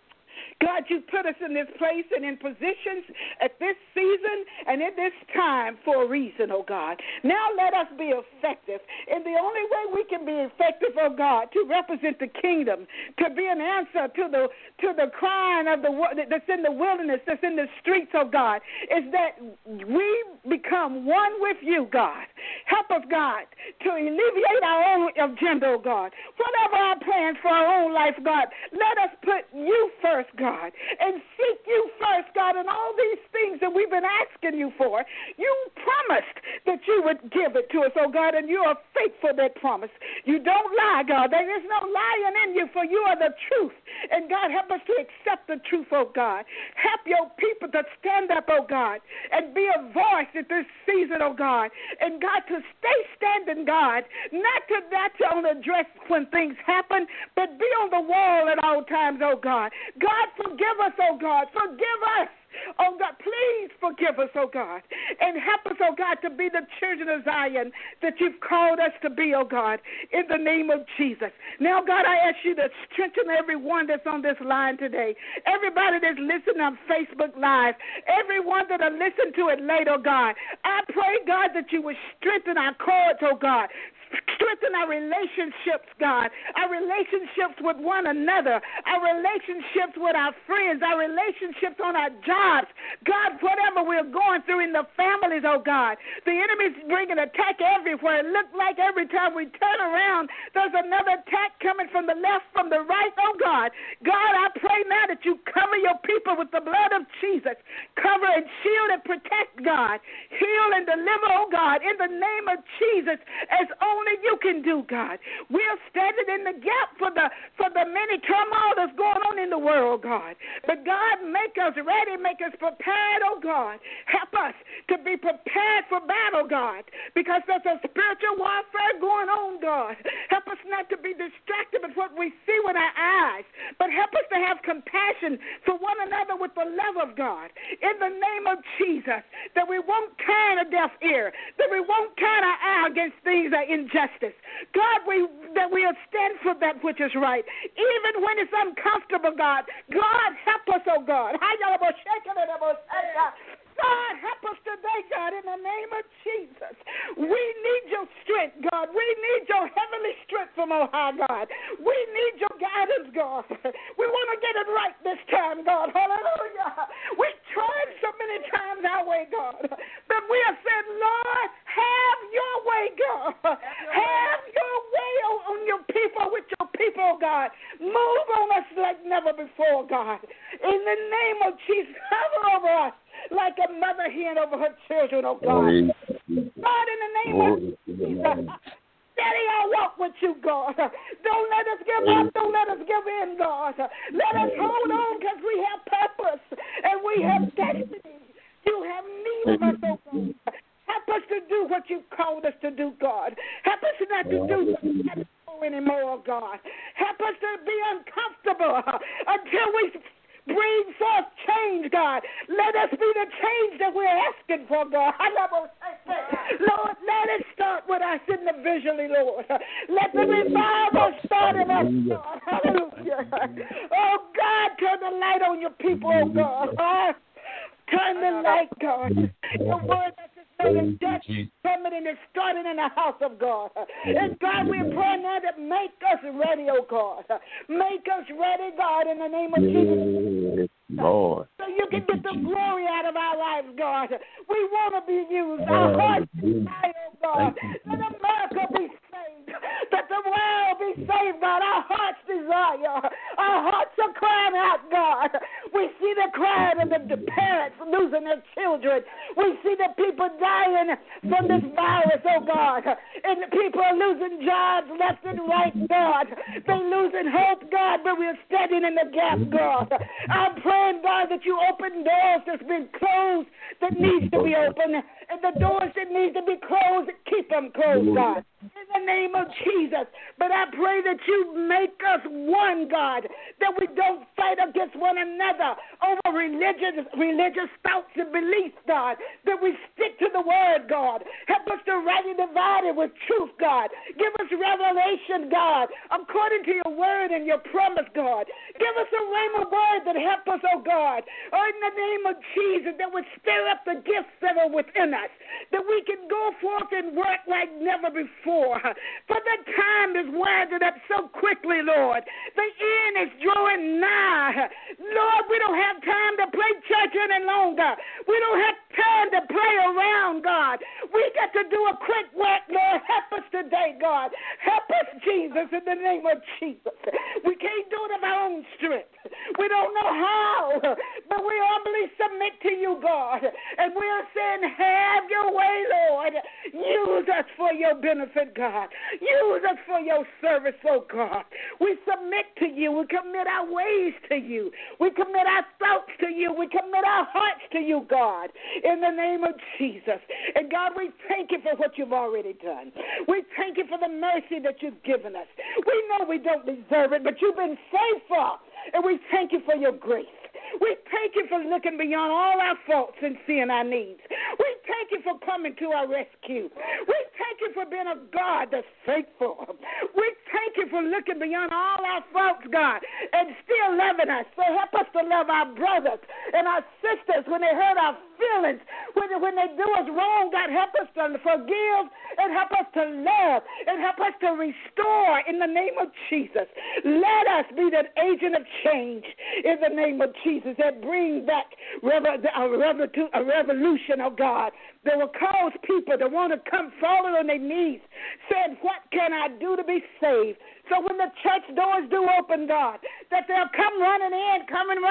God, you put us in this place and in positions at this season and in this time for a reason, oh God. Now let us be effective. And the only way we can be effective, oh God, to represent the kingdom, to be an answer to the crying of that's in the wilderness, that's in the streets, oh God, is that we become one with you, God. Help us, God, to alleviate our own agenda, oh God. Whatever our plans for our own life, God, let us put you first, God, and seek you first, God, and all these things that we've been asking you for. You promised that you would give it to us, oh God, and you are faithful that promise. You don't lie, God. There is no lying in you, for you are the truth. And God, help us to accept the truth, oh God. Help your people to stand up, oh God, and be a voice at this season, oh God. And God, to stay standing, God, not to only address when things happen, but be on the wall at all times, oh God. God, forgive us, oh God. Forgive us Oh, God, please forgive us, oh, God, and help us, oh, God, to be the children of Zion that you've called us to be, oh, God, in the name of Jesus. Now, God, I ask you to strengthen everyone that's on this line today, everybody that's listening on Facebook Live, everyone that will listen to it later, God. I pray, God, that you would strengthen our cords, oh, God. Strengthen our relationships, God, our relationships with one another, our relationships with our friends, our relationships on our jobs. God, whatever we're going through in the families, oh God, the enemy's bringing attack everywhere. It looks like every time we turn around, there's another attack coming from the left, from the right, oh God. God, I pray now that you cover your people with the blood of Jesus. Cover and shield and protect, God. Heal and deliver, oh God, in the name of Jesus, as only you can do, God. We're standing in the gap for the many turmoil that's going on in the world, God. But God, make us ready, make us prepared, oh God. Help us to be prepared for battle, God, because there's a spiritual warfare going on, God. Help us not to be distracted with what we see with our eyes, but help us to have compassion for one another with the love of God. In the name of Jesus, that we won't turn a deaf ear, that we won't turn our eye against things that are injustice. God, that we'll stand for that which is right, even when it's uncomfortable, God. God, help us, oh God. God, help us today, God, in the name of Jesus. We need your strength, God. We need your heavenly strength from on high, God. We need your guidance, God. We want to get it right this time, God. Hallelujah. We tried so many times our way, God, but we have said, Lord, have your way, God. Have your way on your people, with your people, God. Move on us like never before, God. In the name of Jesus, cover over us like a mother hen over her children, oh God. God, in the name of Jesus, steady our walk with you, God. Don't let us give up. Don't let us give in, God. Let us hold on, because we have purpose and we have destiny. You have need of us, oh God. Help us to do what you called us to do, God. Help us not to do something anymore, God. Help us to be uncomfortable until we bring forth change, God. Let us be the change that we're asking for, God. Lord, let it start with us individually, Lord. Let the revival start in us, God. Hallelujah. Oh, God, turn the light on your people, oh, God. Turn the light, God. Your word that is death permanent is starting in the house of God. And God, we're praying now that make us ready, oh God. Make us ready, God, in the name of Jesus. Lord. So you can get the glory out of our lives, God. We want to be used. Our hearts desire, oh God. Let America be saved. That the world be saved, God. Our hearts desire. Our hearts are crying out, God. We see the crying of the parents losing their children. We see the people dying from this virus, oh God. And the people are losing jobs left and right, God. They're losing hope, God, but we're standing in the gap, God. I'm praying, God, that you open doors that's been closed that needs to be open, and the doors that need to be closed, keep them closed, God. In the name of Jesus. But I pray that you make us one, God, that we don't fight against one another over religious thoughts and beliefs, God, that we stick to the word, God. Help us to rightly divide it with truth, God. Give us revelation, God, according to your word and your promise, God. Give us a rhema word that help us, oh God, in the name of Jesus, that would stir up the gifts that are within us, that we can go forth and work like never before. For the time is winding up so quickly, Lord. The end is drawing nigh. Lord, we don't have time to play church any longer. We don't have time to play around, God. We got to do a quick work, Lord. Help us today, God. Help us, Jesus, in the name of Jesus. We can't do it of our own strength. We don't know how, but we humbly submit to you, God. And we are saying, have your way, Lord. Use us for your benefit, God. Use us for your service, oh God. We submit to you. We commit our ways to you. We commit our thoughts to you. We commit our hearts to you, God, in the name of Jesus. And God, we thank you for what you've already done. We thank you for the mercy that you've given us. We know we don't deserve it, but you've been faithful. And we thank you for your grace. We thank you for looking beyond all our faults and seeing our needs. We thank you for coming to our rescue. We thank you for being a God that's faithful. We thank you for looking beyond all our faults, God, and still loving us. So help us to love our brothers and our sisters when they hurt our feelings, when they do us wrong. God, help us to forgive and help us to love and help us to restore in the name of Jesus. Let us be that agent of change in the name of Jesus that bring back a revolution, oh God, that will cause people to want to come falling on their knees, saying, what can I do to be saved? So when the church doors do open, God, that they'll come running in.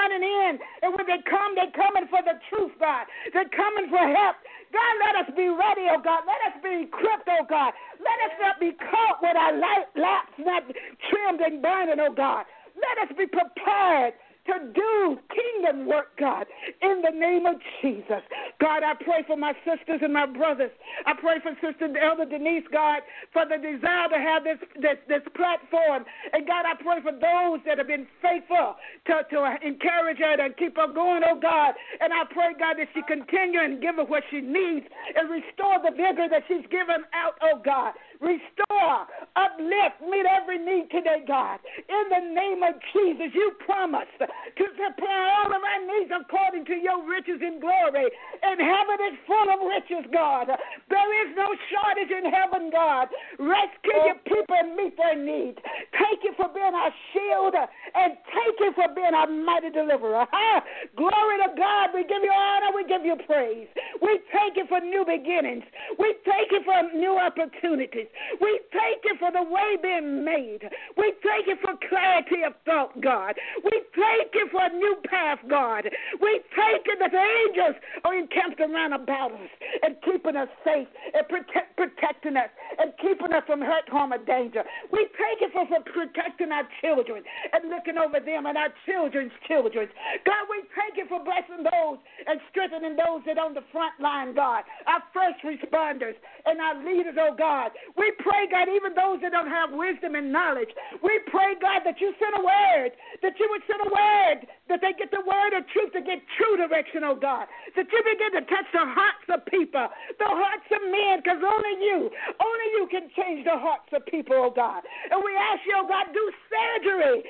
And when they come, they're coming for the truth, God. They're coming for help. God, let us be ready, oh God. Let us be equipped, oh God. Let us not be caught with our laps not trimmed and burning, oh God. Let us be prepared to do kingdom work, God, in the name of Jesus. God, I pray for my sisters and my brothers. I pray for Sister Elder Denise, God, for the desire to have this platform. And, God, I pray for those that have been faithful to encourage her and keep her going, oh, God. And I pray, God, that she continue and give her what she needs and restore the vigor that she's given out, oh, God. Restore, uplift, meet every need today, God. In the name of Jesus, you promised to supply all of our needs according to your riches and glory. And heaven is full of riches, God. There is no shortage in heaven, God. Rescue your people and meet their needs. Thank you for being our shield, and thank you for being our mighty deliverer. Glory to God. We give you honor. We give you praise. We thank you for new beginnings. We thank you for new opportunities. We thank you for the way being made. We thank you for clarity of thought, God. We thank you for a new path, God. We thank you that the angels are encamped around about us and keeping us safe and protecting us and keeping us from hurt, harm, or danger. We thank you for protecting our children and looking over them and our children's children. God, we thank you for blessing those and strengthening those that are on the front line, God, our first responders and our leaders, oh God. We pray, God, even those that don't have wisdom and knowledge, we pray, God, that you send a word, that you would send a word, that they get the word of truth to get true direction, oh God, that you begin to touch the hearts of people, the hearts of men, because only you can change the hearts of people, oh God. And we ask you, oh God, do surgery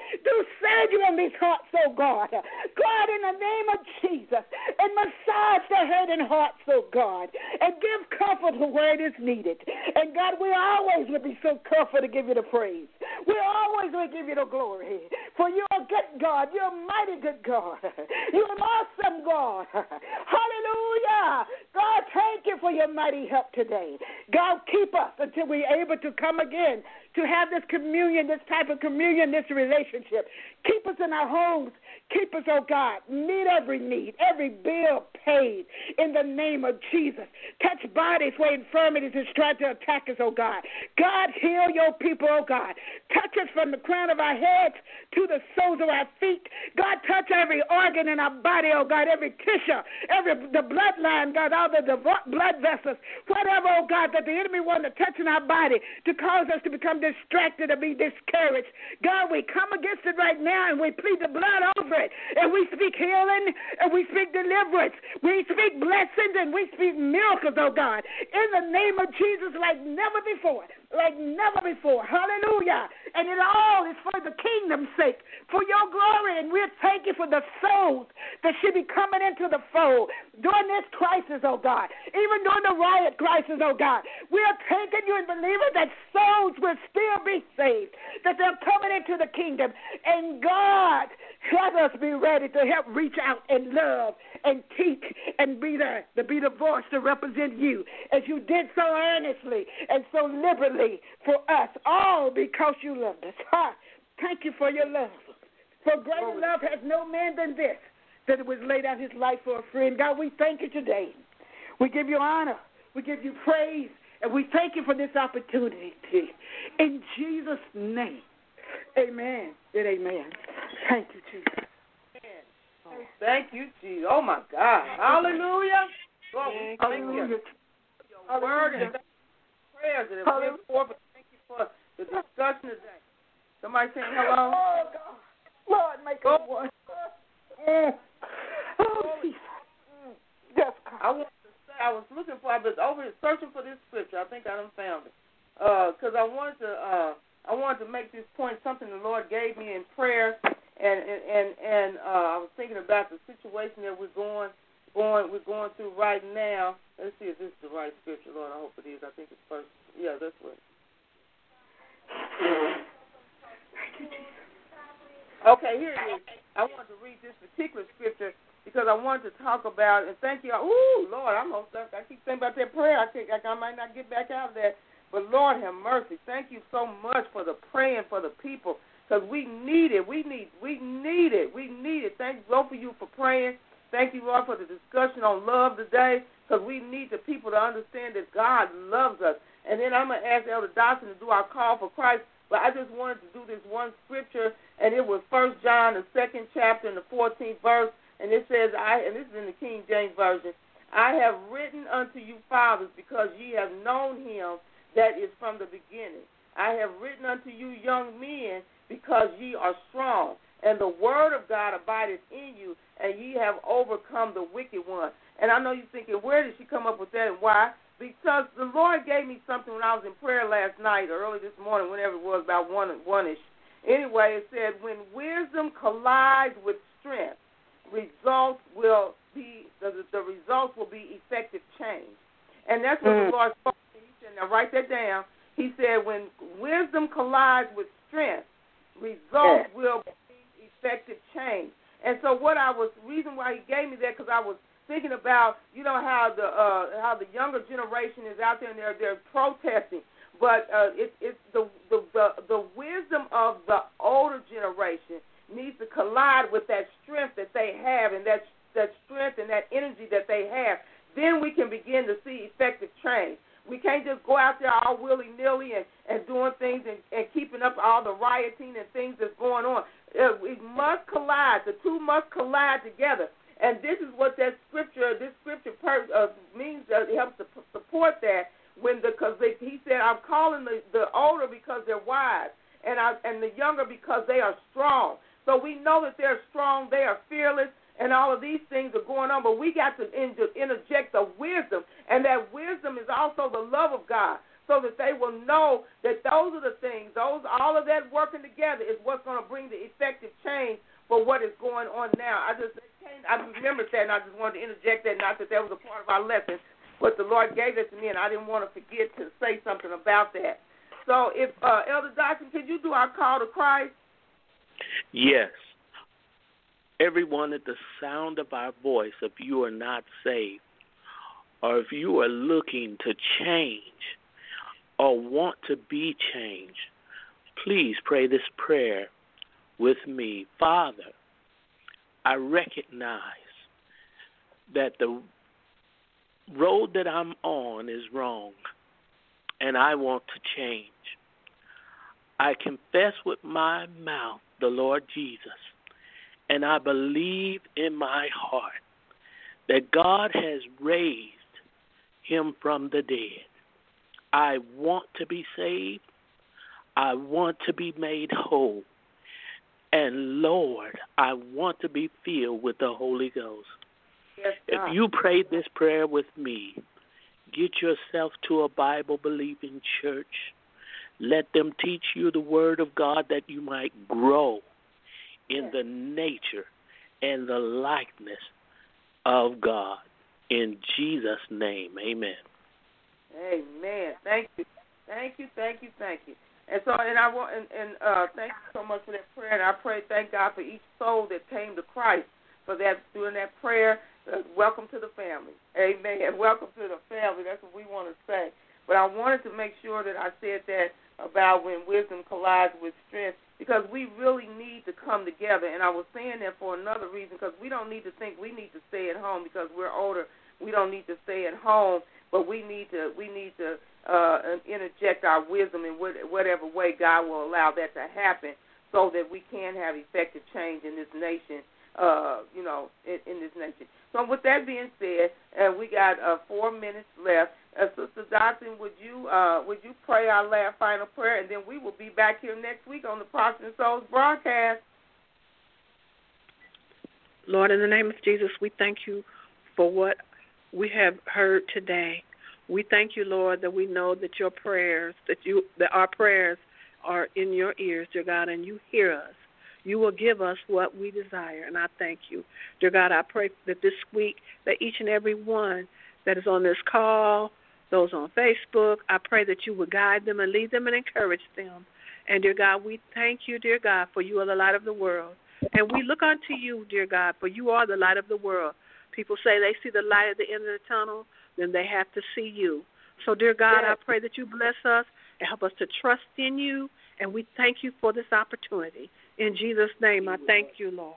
on these hearts, oh God. God, in the name of Jesus, and massage the hurting hearts, oh God, and give comfort where it is needed. And God, we always will be so careful to give you the praise. We always will give you the glory. For you're a good God. You're a mighty good God. You're an awesome God. Hallelujah. God, thank you for your mighty help today. God, keep us until we're able to come again to have this communion, this type of communion, this relationship. Keep us in our homes. Keep us, oh God. Meet every need, every bill paid in the name of Jesus. Touch bodies where infirmities is trying to attack us, oh God. God, heal your people, oh God. Touch us from the crown of our heads to the soles of our feet. God, touch every organ in our body, oh God, every tissue, the bloodline, God, all the blood vessels, whatever, oh God, that the enemy wanted to touch in our body to cause us to become distracted or be discouraged. God, we come against it right now and we plead the blood over it. And we speak healing and we speak deliverance. We speak blessings and we speak miracles, oh God, in the name of Jesus like never before. Like never before. Hallelujah. And it all is for the kingdom's sake, for your glory. And we'll thank you for the souls that should be coming into the fold during this crisis, oh God. Even during the riot crisis, oh God. We're thanking you and believing that souls will still be saved, that they're coming into the kingdom. And God, let us be ready to help reach out and love and teach and be there, to be the voice to represent you as you did so earnestly and so liberally for us, all because you loved us. Thank you for your love. For greater love has no man than this, that it was laid out his life for a friend. God, we thank you today. We give you honor. We give you praise. And we thank you for this opportunity. In Jesus' name, amen and amen. Thank you, Jesus. Thank you, Jesus. Oh, my God. Hallelujah. Lord, we thank you for your word and prayers that have went forth. Thank you for the discussion today. Somebody saying hello? Oh, God. Lord, make it one. I wanted to say, I was looking for, I was over here searching for this scripture. I think I done found it. Because I wanted to make this point, something the Lord gave me in prayer, and I was thinking about the situation that we're going through right now. Let's see if this is the right scripture, Lord. I hope it is. I think it's first. Yeah, that's what. Okay, here it is. I wanted to read this particular scripture because I wanted to talk about, and thank you. Ooh, Lord, I keep thinking about that prayer. I think I might not get back out of that. But Lord have mercy. Thank you so much for the praying for the people because we need it. We need it. Thank you, both of you, for praying. Thank you, Lord, for the discussion on love today because we need the people to understand that God loves us. And then I'm going to ask Elder Dodson to do our call for Christ. But I just wanted to do this one scripture, and it was 1 John, the 2nd chapter, and the 14th verse. And it says, and this is in the King James Version, I have written unto you, fathers, because ye have known him that is from the beginning. I have written unto you, young men, because ye are strong, and the word of God abideth in you, and ye have overcome the wicked one. And I know you're thinking, where did she come up with that and why? Because the Lord gave me something when I was in prayer last night or early this morning, whenever it was, about one-ish. Anyway, it said, when wisdom collides with strength, the results will be effective change. And that's what the Lord spoke to me. He said, now write that down. He said, when wisdom collides with strength, results will be effective change. And so reason why he gave me that, because I was thinking about, how the younger generation is out there and they're protesting, but it's the wisdom of the older generation needs to collide with that strength that they have and that strength and that energy that they have. Then we can begin to see effective change. We can't just go out there all willy-nilly and doing things and keeping up all the rioting and things that's going on. It must collide. The two must collide together. And this is what this scripture means. It helps to support that. He said, I'm calling the older because they're wise, and the younger because they are strong. So we know that they're strong, they are fearless, and all of these things are going on. But we got to interject the wisdom, and that wisdom is also the love of God, so that they will know that those are the things. All of that working together is what's going to bring the effective change for what is going on now. I remembered that, and I just wanted to interject that, not that that was a part of our lesson, but the Lord gave it to me, and I didn't want to forget to say something about that. So if Elder Dodson, could you do our call to Christ? Yes. Everyone at the sound of our voice, if you are not saved, or if you are looking to change or want to be changed, please pray this prayer with me. Father, I recognize that the road that I'm on is wrong, and I want to change. I confess with my mouth the Lord Jesus, and I believe in my heart that God has raised him from the dead. I want to be saved. I want to be made whole. And, Lord, I want to be filled with the Holy Ghost. Yes, God. If you prayed this prayer with me, get yourself to a Bible-believing church. Let them teach you the Word of God that you might grow in the nature and the likeness of God. In Jesus' name, amen. Amen. Thank you. Thank you. And so, thank you so much for that prayer. And I pray, thank God for each soul that came to Christ for that, doing that prayer. Welcome to the family. Amen. Welcome to the family. That's what we want to say. But I wanted to make sure that I said that about when wisdom collides with strength, because we really need to come together. And I was saying that for another reason, because we don't need to think we need to stay at home because we're older. We don't need to stay at home, but we need to interject our wisdom in whatever way God will allow that to happen, so that we can have effective change in this nation. In this nation. So with that being said, we got 4 minutes left. Sister Dodson, would you pray our last final prayer, and then we will be back here next week on the Prospering Souls broadcast. Lord, in the name of Jesus, we thank you for what we have heard today. We thank you, Lord, that we know that your prayers, that our prayers are in your ears, dear God, and you hear us. You will give us what we desire, and I thank you. Dear God, I pray that this week, that each and every one that is on this call, those on Facebook, I pray that you will guide them and lead them and encourage them. And, dear God, we thank you, dear God, for you are the light of the world. And we look unto you, dear God, for you are the light of the world. People say they see the light at the end of the tunnel, then they have to see you. So, dear God, I pray that you bless us and help us to trust in you, and we thank you for this opportunity. In Jesus' name, I thank you, Lord.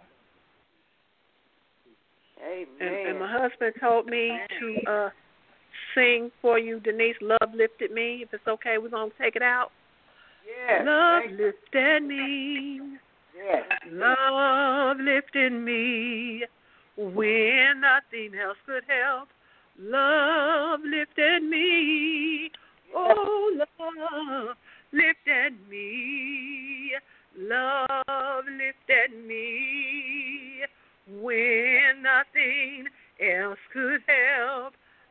Amen. And my husband told me to sing for you, Denise, Love Lifted Me. If it's okay, we're going to take it out. Yes. Love lifted me. Yes. Love lifted me when nothing else could help. Love lifted me. Oh, love lifted me. Love lifted me when nothing else could help.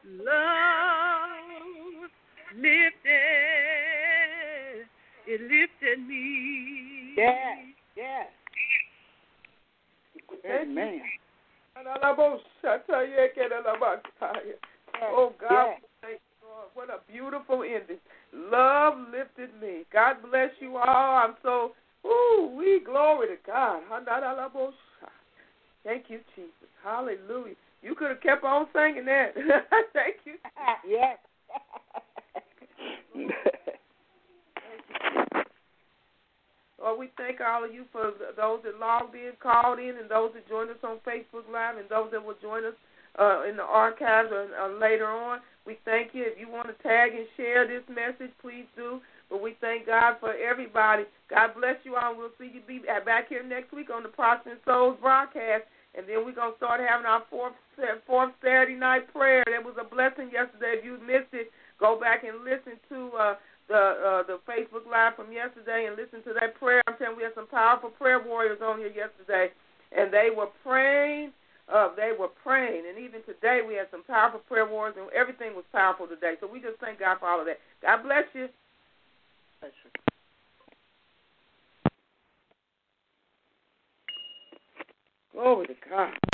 Love lifted, it lifted me. Yes, yes. Amen. Oh, God, yes. thank you, Lord. What a beautiful ending. Love lifted me. God bless you all. I'm so, we glory to God. Thank you, Jesus. Hallelujah. You could have kept on singing that. Thank you. Yes. Lord, we thank all of you for those that logged in, called in, and those that joined us on Facebook Live, and those that will join us in the archives or later on. We thank you. If you want to tag and share this message, please do. But we thank God for everybody. God bless you all. We'll see you back here next week on the Prospering Souls broadcast. And then we're going to start having our fourth Saturday night prayer. That was a blessing yesterday. If you missed it, go back and listen to the Facebook Live from yesterday and listen to that prayer. I'm telling you, we had some powerful prayer warriors on here yesterday, and they were praying. And even today we had some powerful prayer warriors, and everything was powerful today. So we just thank God for all of that. God bless you. Glory to God.